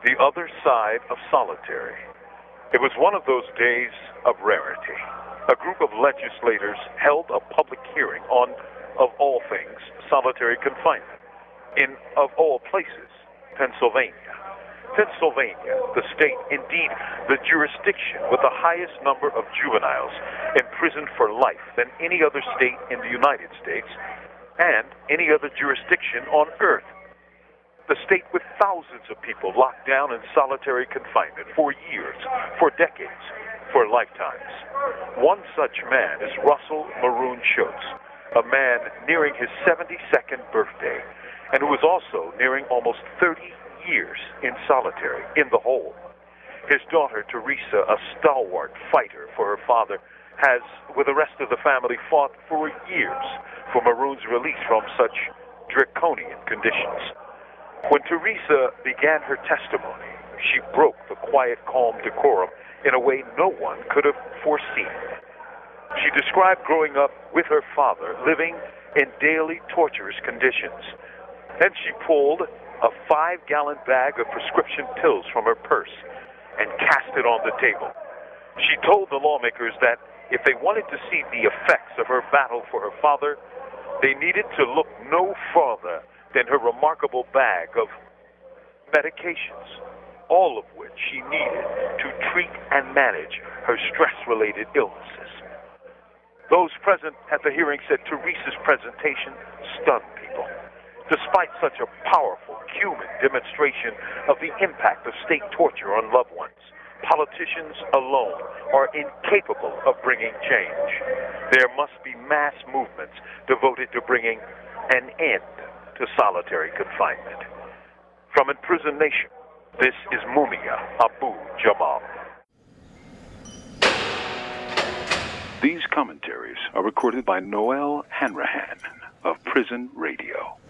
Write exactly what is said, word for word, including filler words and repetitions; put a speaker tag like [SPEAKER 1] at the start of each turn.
[SPEAKER 1] The Other Side of Solitary. It was one of those days of rarity. A group of legislators held a public hearing on, of all things, solitary confinement in, of all places, Pennsylvania. Pennsylvania, the state, indeed the jurisdiction with the highest number of juveniles imprisoned for life than any other state in the United States and any other jurisdiction on earth. The state with thousands of people locked down in solitary confinement for years, for decades, for lifetimes. One such man is Russell Maroon Shoatz, a man nearing his seventy-second birthday, and who is also nearing almost thirty years in solitary, in the hole. His daughter, Teresa, a stalwart fighter for her father, has, with the rest of the family, fought for years for Maroon's release from such draconian conditions. When Teresa began her testimony, she broke the quiet, calm decorum in a way no one could have foreseen. She described growing up with her father, living in daily torturous conditions. Then she pulled a five-gallon bag of prescription pills from her purse and cast it on the table. She told the lawmakers that if they wanted to see the effects of her battle for her father, they needed to look no farther than her remarkable bag of medications, all of which she needed to treat and manage her stress-related illnesses. Those present at the hearing said Teresa's presentation stunned people. Despite such a powerful human demonstration of the impact of state torture on loved ones, politicians alone are incapable of bringing change. There must be mass movements devoted to bringing an end to solitary confinement. From Imprisoned Nation, this is Mumia Abu-Jamal.
[SPEAKER 2] These commentaries are recorded by Noel Hanrahan of Prison Radio.